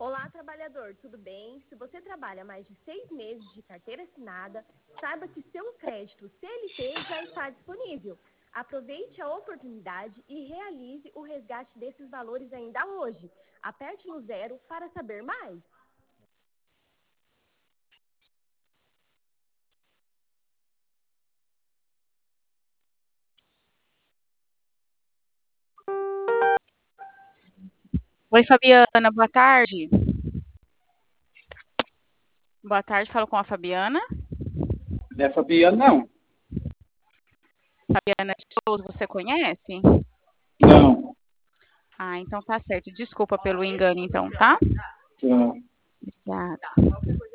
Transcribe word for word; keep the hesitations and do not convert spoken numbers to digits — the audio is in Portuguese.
Olá, trabalhador, tudo bem? Se você trabalha mais de seis meses de carteira assinada, saiba que seu crédito C L T já está disponível. Aproveite a oportunidade e realize o resgate desses valores ainda hoje. Aperte no zero para saber mais. Oi, Fabiana, boa tarde. Boa tarde, falo com a Fabiana. Não é Fabiano, não. Fabiana de Souza, você conhece? Não. Ah, então tá certo. Desculpa pelo engano, então, tá? Tá. Obrigada.